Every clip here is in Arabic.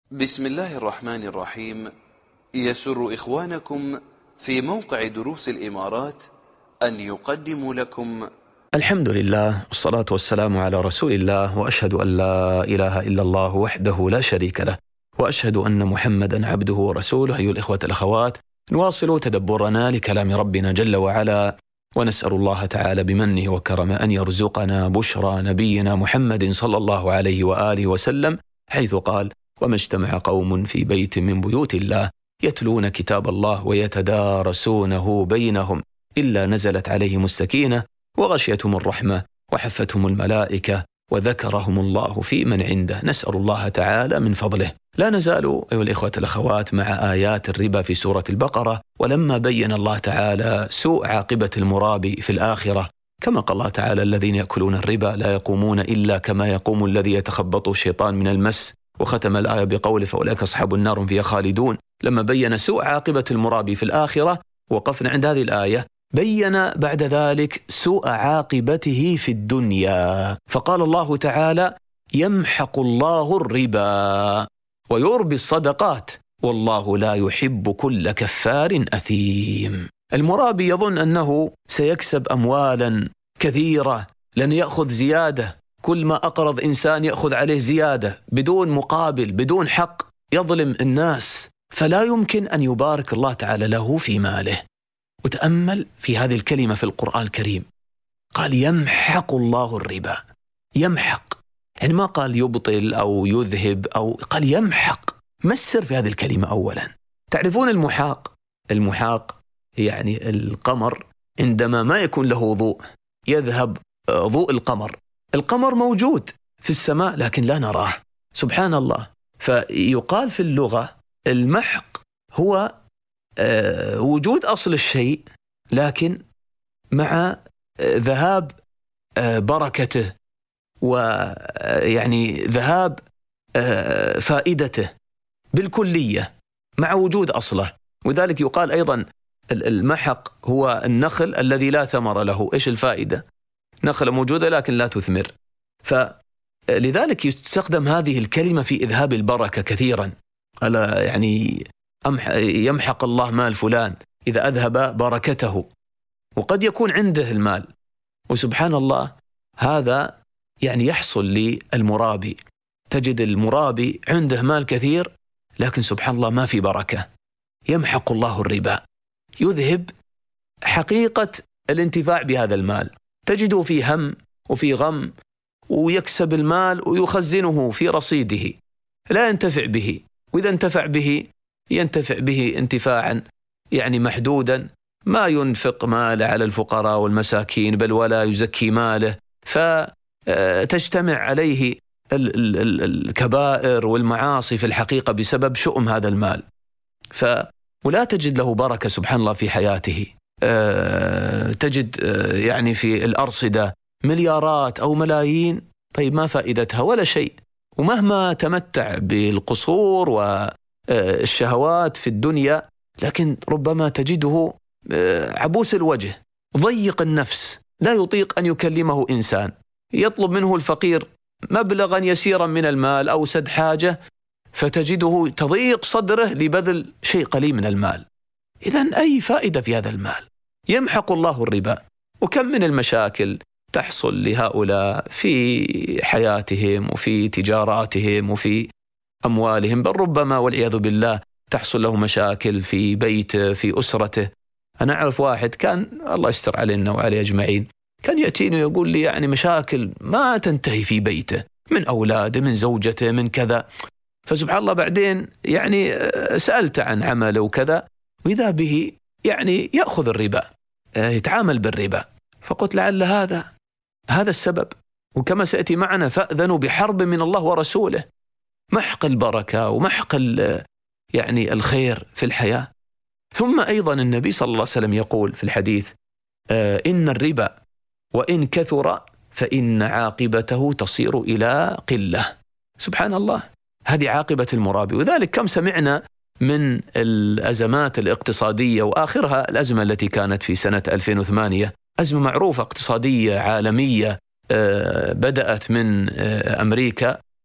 بسم الله الرحمن الرحيم. يسر إخوانكم في موقع دروس الإمارات أن يقدموا لكم الحمد لله والصلاة والسلام على رسول الله، وأشهد أن لا إله إلا الله وحده لا شريك له، وأشهد أن محمدا عبده ورسوله. أيها الإخوة الأخوات، نواصل تدبرنا لكلام ربنا جل وعلا، ونسأل الله تعالى بمنه وكرمه أن يرزقنا بشرى نبينا محمد صلى الله عليه وآله وسلم، حيث قال: وما اجتمع قوم في بيت من بيوت الله يتلون كتاب الله ويتدارسونه بينهم إلا نزلت عليهم السكينة وغشيتهم الرحمة وحفتهم الملائكة وذكرهم الله في من عنده. نسأل الله تعالى من فضله. لا نزال أيها الإخوة الأخوات مع آيات الربا في سورة البقرة، ولما بين الله تعالى سوء عاقبة المرابي في الآخرة، كما قال الله تعالى: الذين يأكلون الربا لا يقومون إلا كما يقوم الذي يتخبطه الشيطان من المس، وختم الآية بقوله: فأولئك أصحاب النار هم فيها خالدون. لما بين سوء عاقبة المرابي في الآخرة وقفنا عند هذه الآية، بين بعد ذلك سوء عاقبته في الدنيا، فقال الله تعالى: يمحق الله الربا ويربي الصدقات والله لا يحب كل كفار أثيم. المرابي يظن أنه سيكسب أموالا كثيرة لن يأخذ زيادة، كل ما أقرض إنسان يأخذ عليه زيادة بدون مقابل، بدون حق، يظلم الناس، فلا يمكن أن يبارك الله تعالى له في ماله. وتأمل في هذه الكلمة في القرآن الكريم، قال: يمحق الله الربا. يمحق يعني ما قال يبطل أو يذهب، أو قال يمحق. ما السر في هذه الكلمة؟ أولا، تعرفون المحاق؟ المحاق يعني القمر عندما ما يكون له ضوء يذهب ضوء القمر. القمر موجود في السماء لكن لا نراه، سبحان الله. فيقال في اللغة المحق هو وجود أصل الشيء لكن مع ذهاب بركته، ويعني ذهاب فائدته بالكلية مع وجود أصله. وذلك يقال أيضا المحق هو النخل الذي لا ثمر له. إيش الفائدة؟ نخلة موجودة لكن لا تثمر. فلذلك يستخدم هذه الكلمة في إذهاب البركة كثيرا. ألا يعني يمحق الله مال فلان إذا أذهب بركته، وقد يكون عنده المال، وسبحان الله هذا يعني يحصل للمرابي. تجد المرابي عنده مال كثير لكن سبحان الله ما في بركة. يمحق الله الربا، يذهب حقيقة الانتفاع بهذا المال. تجده في هم وفي غم، ويكسب المال ويخزنه في رصيده لا ينتفع به، وإذا انتفع به ينتفع به انتفاعا يعني محدودا، ما ينفق ماله على الفقراء والمساكين بل ولا يزكي ماله، فتجتمع عليه الكبائر والمعاصي في الحقيقة بسبب شؤم هذا المال. ولا تجد له بركة سبحان الله في حياته. تجد يعني في الأرصدة مليارات أو ملايين، طيب ما فائدتها؟ ولا شيء. ومهما تمتع بالقصور والشهوات في الدنيا، لكن ربما تجده عبوس الوجه، ضيق النفس، لا يطيق أن يكلمه إنسان. يطلب منه الفقير مبلغا يسيرا من المال أو سد حاجة، فتجده تضيق صدره لبذل شيء قليل من المال. إذن أي فائدة في هذا المال؟ يمحق الله الربا. وكم من المشاكل تحصل لهؤلاء في حياتهم وفي تجاراتهم وفي أموالهم، بل ربما والعياذ بالله تحصل له مشاكل في بيته، في أسرته. أنا أعرف واحد كان، الله يستر علينا وعليه أجمعين، كان يأتيني ويقول لي يعني مشاكل ما تنتهي في بيته، من أولاده، من زوجته، من كذا. فسبحان الله بعدين يعني سألت عن عمله وكذا، وإذا به يعني يأخذ الربا، يتعامل بالربا. فقلت لعل هذا السبب. وكما سيأتي معنا فأذنوا بحرب من الله ورسوله، محق البركة ومحق يعني الخير في الحياة. ثم أيضا النبي صلى الله عليه وسلم يقول في الحديث: إن الربا وإن كثر فإن عاقبته تصير إلى قلة. سبحان الله، هذه عاقبة المرابي. وذلك كم سمعنا من الأزمات الاقتصادية، وآخرها الأزمة التي كانت في سنة 2008، أزمة معروفة اقتصادية عالمية بدأت من أمريكا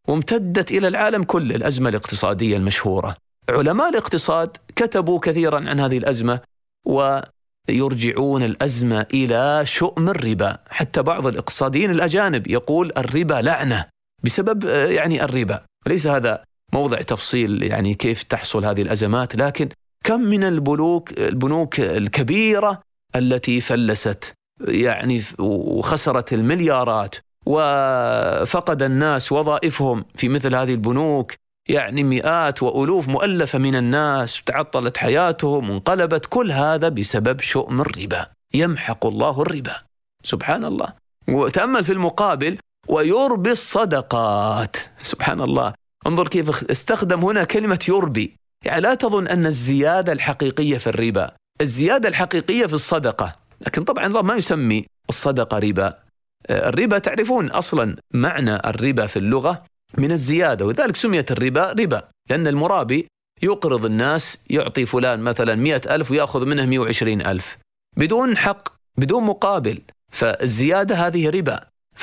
وامتدت إلى العالم كله، الأزمة الاقتصادية المشهورة. علماء الاقتصاد كتبوا كثيرا عن هذه الأزمة ويرجعون الأزمة إلى شؤم الربا. حتى بعض الاقتصاديين الأجانب يقول الربا لعنة بسبب الربا. وليس هذا موضع تفصيل كيف تحصل هذه الأزمات، لكن كم من البنوك الكبيرة التي فلست وخسرت المليارات، وفقد الناس وظائفهم في مثل هذه البنوك، مئات وألوف مؤلفة من الناس تعطلت حياتهم وانقلبت. كل هذا بسبب شؤم الربا. يمحق الله الربا سبحان الله. وتأمل في المقابل ويربي الصدقات. سبحان الله، انظر كيف استخدم هنا كلمة يربي. لا تظن أن الزيادة الحقيقية في الربا، الزيادة الحقيقية في الصدقة. لكن طبعا الله ما يسمي الصدقة ربا. الربا تعرفون أصلا معنى الربا في اللغة من الزيادة، وذلك سميت الربا ربا، لأن المرابي يقرض الناس، يعطي فلان مثلا 100,000 ويأخذ منه 120,000 بدون حق بدون مقابل، فالزيادة هذه ربا.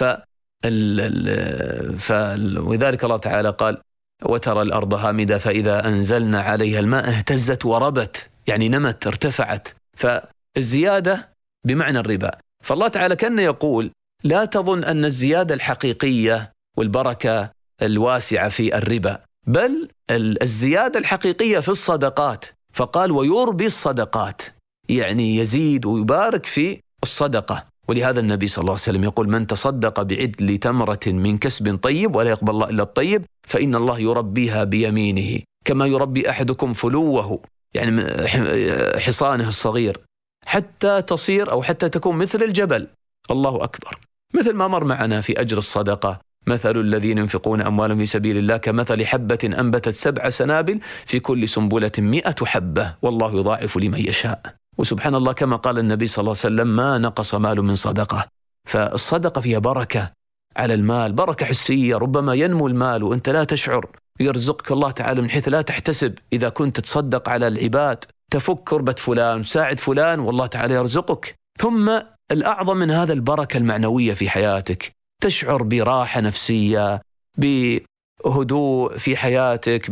وذلك الله تعالى قال وترى الأرض هامدة فإذا أنزلنا عليها الماء اهتزت وربت، نمت ارتفعت. فالزيادة بمعنى الربا. فالله تعالى كان يقول لا تظن أن الزيادة الحقيقية والبركة الواسعة في الربا، بل الزيادة الحقيقية في الصدقات. فقال ويربي الصدقات، يزيد ويبارك في الصدقة. ولهذا النبي صلى الله عليه وسلم يقول من تصدق بعدل تمرة من كسب طيب ولا يقبل الله إلا الطيب فإن الله يربيها بيمينه كما يربي أحدكم فلوه، حصانه الصغير، حتى تصير أو حتى تكون مثل الجبل. الله أكبر. مثل ما مر معنا في أجر الصدقة، مثل الذين ينفقون أموالهم في سبيل الله كمثل حبة أنبتت 7 سنابل في كل سنبلة 100 حبة والله يضاعف لمن يشاء. وسبحان الله كما قال النبي صلى الله عليه وسلم ما نقص مال من صدقة. فالصدقة فيها بركة على المال، بركة حسية، ربما ينمو المال وأنت لا تشعر، يرزقك الله تعالى من حيث لا تحتسب. إذا كنت تصدق على العباد، تفك كربة فلان، تساعد فلان، والله تعالى يرزقك. ثم الأعظم من هذا البركة المعنوية في حياتك، تشعر براحة نفسية، بهدوء في حياتك،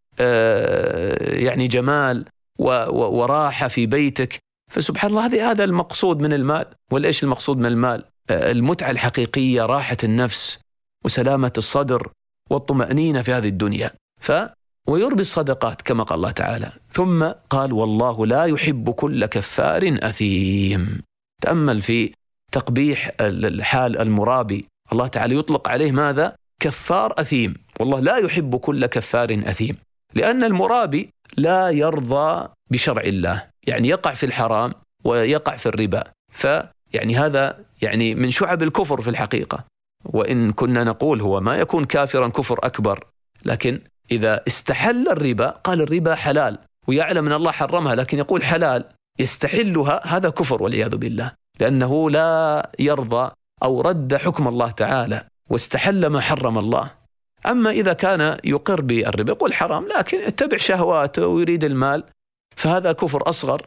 جمال وراحة في بيتك. فسبحان الله هذا المقصود من المال. وليش المقصود من المال؟ المتعة الحقيقية، راحة النفس وسلامة الصدر والطمأنينة في هذه الدنيا. ويربي الصدقات كما قال الله تعالى. ثم قال والله لا يحب كل كفار أثيم. تأمل في تقبيح الحال المرابي، الله تعالى يطلق عليه ماذا؟ كفار أثيم. والله لا يحب كل كفار أثيم، لأن المرابي لا يرضى بشرع الله، يقع في الحرام ويقع في الربا. هذا من شعب الكفر في الحقيقة. وإن كنا نقول هو ما يكون كافرا كفر أكبر، لكن إذا استحل الربا، قال الربا حلال ويعلم أن الله حرمها لكن يقول حلال، يستحلها، هذا كفر والعياذ بالله، لأنه لا يرضى أو رد حكم الله تعالى واستحل ما حرم الله. أما إذا كان يقر بالربا يقول حرام لكن اتبع شهواته ويريد المال، فهذا كفر أصغر.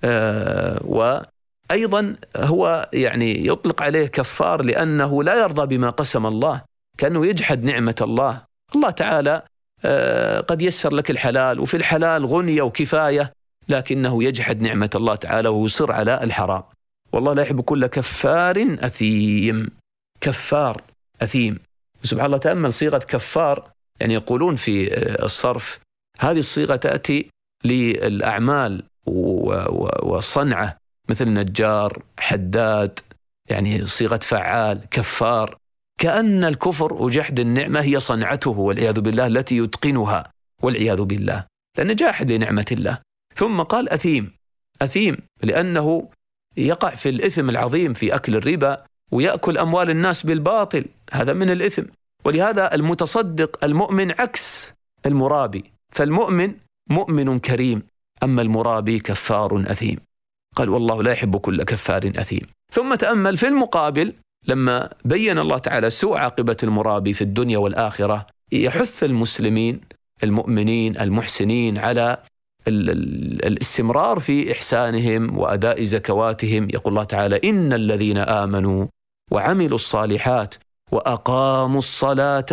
وأيضا هو يطلق عليه كفار لأنه لا يرضى بما قسم الله، كأنه يجحد نعمة الله. الله تعالى قد يسر لك الحلال، وفي الحلال غنية وكفاية، لكنه يجحد نعمة الله تعالى ويصر على الحرام. والله لا يحب كل كفار أثيم. كفار أثيم. سبحان الله، تأمل صيغة كفار، يقولون في الصرف هذه الصيغة تأتي للأعمال والصنعة، مثل نجار، حداد، صيغة فعال. كفار كأن الكفر وجحد النعمة هي صنعته والعياذ بالله التي يتقنها والعياذ بالله، لأنه جاحد لنعمة الله. ثم قال أثيم. أثيم لأنه يقع في الإثم العظيم في أكل الربا ويأكل أموال الناس بالباطل، هذا من الإثم. ولهذا المتصدق المؤمن عكس المرابي، فالمؤمن مؤمن كريم، أما المرابي كفار أثيم. قال والله لا يحب كل كفار أثيم. ثم تأمل في المقابل لما بين الله تعالى سوء عاقبة المرابي في الدنيا والآخرة، يحث المسلمين المؤمنين المحسنين على الاستمرار في إحسانهم وأداء زكواتهم. يقول الله تعالى إن الذين آمنوا وعملوا الصالحات وأقاموا الصلاة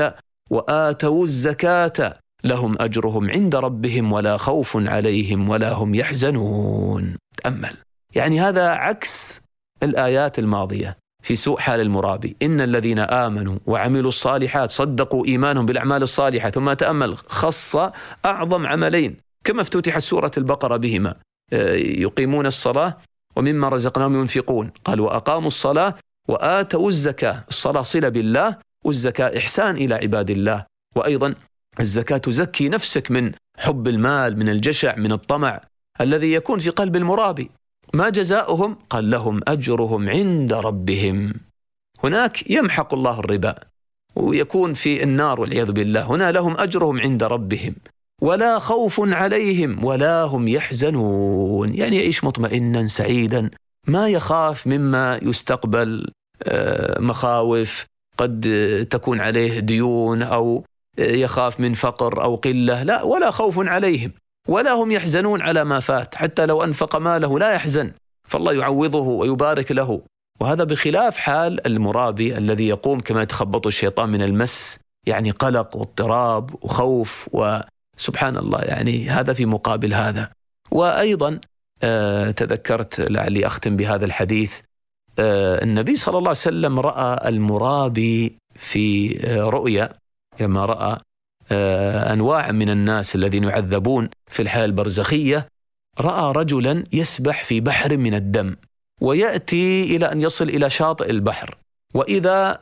وآتوا الزكاة لهم أجرهم عند ربهم ولا خوف عليهم ولا هم يحزنون. تأمل، يعني هذا عكس الآيات الماضية في سوء حال المرابي. إن الذين آمنوا وعملوا الصالحات صدقوا إيمانهم بالأعمال الصالحة. ثم تأمل، خص أعظم عملين كما افتتحت سورة البقرة بهما: يقيمون الصلاة ومما رزقناهم ينفقون. قال وأقاموا الصلاة وآتوا الزكاة. الصلاة صلة بالله، والزكاة إحسان إلى عباد الله. وأيضا الزكاة تزكي نفسك من حب المال، من الجشع، من الطمع الذي يكون في قلب المرابي. ما جزاؤهم؟ قال لهم أجرهم عند ربهم. هناك يمحق الله الربا ويكون في النار والعياذ بالله، هنا لهم أجرهم عند ربهم ولا خوف عليهم ولا هم يحزنون، يعني يعيش مطمئنا سعيدا، ما يخاف مما يستقبل مخاوف قد تكون عليه ديون أو يخاف من فقر أو قلة، لا، ولا خوف عليهم ولا هم يحزنون على ما فات. حتى لو أنفق ماله لا يحزن، فالله يعوضه ويبارك له. وهذا بخلاف حال المرابي الذي يقوم كما يتخبط الشيطان من المس، يعني قلق واضطراب وخوف، وسبحان الله، يعني هذا في مقابل هذا. وأيضا تذكرت لعلي أختم بهذا الحديث، النبي صلى الله عليه وسلم رأى المرابي في رؤيا، لما رأى أنواع من الناس الذين يعذبون في الحياة البرزخية، رأى رجلا يسبح في بحر من الدم ويأتي إلى أن يصل إلى شاطئ البحر، وإذا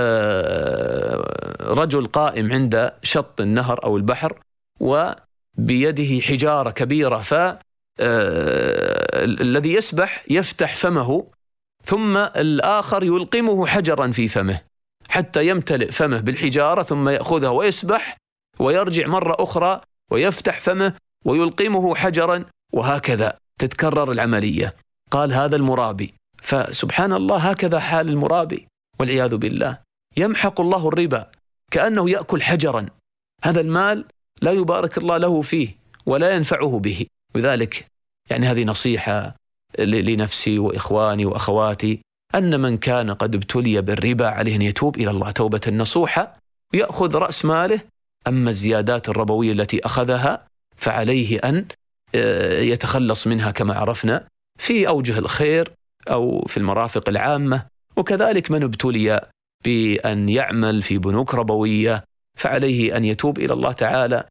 رجل قائم عند شط النهر أو البحر وبيده حجارة كبيرة، فالذي يسبح يفتح فمه ثم الآخر يلقمه حجرا في فمه حتى يمتلئ فمه بالحجارة، ثم يأخذها ويسبح ويرجع مرة أخرى ويفتح فمه ويلقمه حجرا، وهكذا تتكرر العملية. قال هذا المرابي. فسبحان الله، هكذا حال المرابي والعياذ بالله. يمحق الله الربا كأنه يأكل حجرا، هذا المال لا يبارك الله له فيه ولا ينفعه به. وذلك يعني هذه نصيحة لنفسي وإخواني وأخواتي، أن من كان قد ابتلي بالربا عليه أن يتوب إلى الله توبة نصوحة ويأخذ رأس ماله. أما الزيادات الربوية التي أخذها فعليه أن يتخلص منها كما عرفنا في أوجه الخير أو في المرافق العامة. وكذلك من ابتلي بأن يعمل في بنوك ربوية فعليه أن يتوب إلى الله تعالى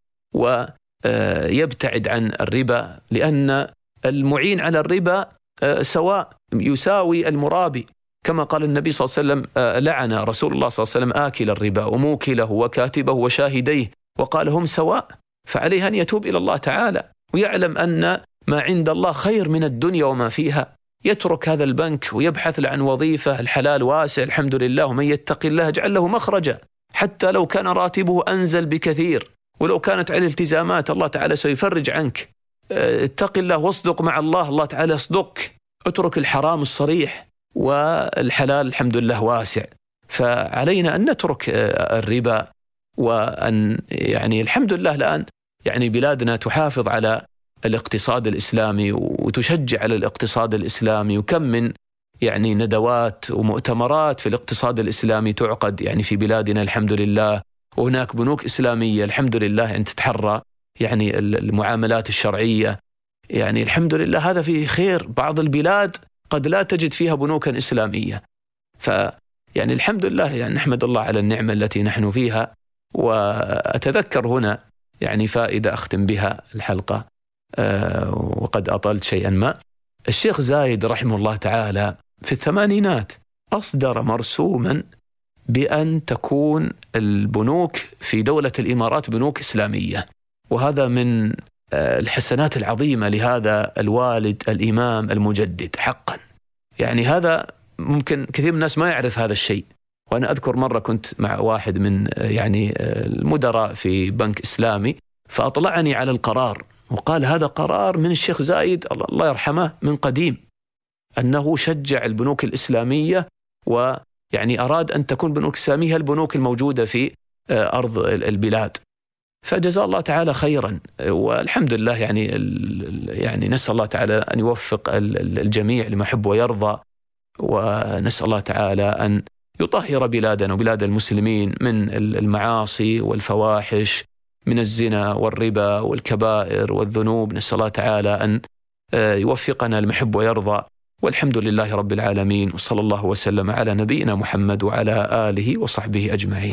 ويبتعد عن الربا، لأن المعين على الربا سواء يساوي المرابي، كما قال النبي صلى الله عليه وسلم: لعن رسول الله صلى الله عليه وسلم آكل الربا وموكله وكاتبه وشاهديه وقال هم سواء. فعليه أن يتوب إلى الله تعالى ويعلم أن ما عند الله خير من الدنيا وما فيها، يترك هذا البنك ويبحث عن وظيفة. الحلال واسع الحمد لله، ومن يتق الله يجعل له مخرجا، حتى لو كان راتبه أنزل بكثير ولو كانت عليه التزامات الله تعالى سيفرج عنك. اتق الله واصدق مع الله، الله تعالى يصدقك. اترك الحرام الصريح، والحلال الحمد لله واسع. فعلينا أن نترك الربا، وأن يعني الحمد لله الآن يعني بلادنا تحافظ على الاقتصاد الإسلامي وتشجع على الاقتصاد الإسلامي، وكم من يعني ندوات ومؤتمرات في الاقتصاد الإسلامي تعقد يعني في بلادنا الحمد لله. وهناك بنوك إسلامية الحمد لله يعني تتحرى يعني المعاملات الشرعية، يعني الحمد لله هذا فيه خير. بعض البلاد قد لا تجد فيها بنوكا إسلامية، فيعني الحمد لله يعني نحمد الله على النعمة التي نحن فيها. وأتذكر هنا يعني فائدة أختم بها الحلقة وقد أطلت شيئا ما. الشيخ زايد رحمه الله تعالى في الثمانينات أصدر مرسوما بأن تكون البنوك في دولة الإمارات بنوك إسلامية، وهذا من الحسنات العظيمة لهذا الوالد الإمام المجدد حقا. يعني هذا ممكن كثير من الناس ما يعرف هذا الشيء. وأنا أذكر مرة كنت مع واحد من يعني المدراء في بنك إسلامي، فأطلعني على القرار وقال هذا قرار من الشيخ زايد الله يرحمه من قديم، أنه شجع البنوك الإسلامية، ويعني أراد أن تكون بنوك إسلامية البنوك الموجودة في أرض البلاد. فجزا الله تعالى خيرا، والحمد لله يعني نسأل الله تعالى أن يوفق الجميع لما يحب ويرضى، ونسأل الله تعالى أن يطهر بلادنا وبلاد المسلمين من المعاصي والفواحش، من الزنا والربا والكبائر والذنوب. نسأل الله تعالى أن يوفقنا لما يحب ويرضى، والحمد لله رب العالمين، وصلى الله وسلم على نبينا محمد وعلى آله وصحبه أجمعين.